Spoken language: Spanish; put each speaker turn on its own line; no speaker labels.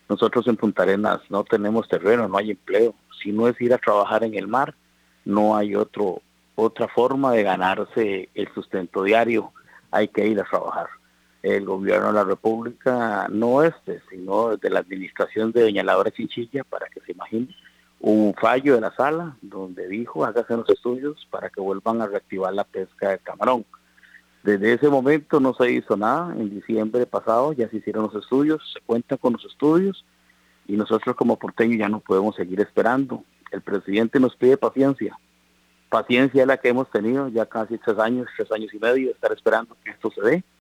Nosotros en Punta Arenas no tenemos terreno, no hay empleo. Si no es ir a trabajar en el mar, no hay otra forma de ganarse el sustento diario. Hay que ir a trabajar. El gobierno de la República, no sino de la administración de doña Laura Chinchilla, para que se imagine, hubo un fallo de la sala donde dijo, hágase los estudios para que vuelvan a reactivar la pesca de camarón. Desde ese momento no se hizo nada. En diciembre pasado ya se hicieron los estudios, se cuentan con los estudios y nosotros como porteños ya no podemos seguir esperando. El presidente nos pide paciencia. Paciencia es la que hemos tenido ya casi 3 años y medio de estar esperando que esto se dé.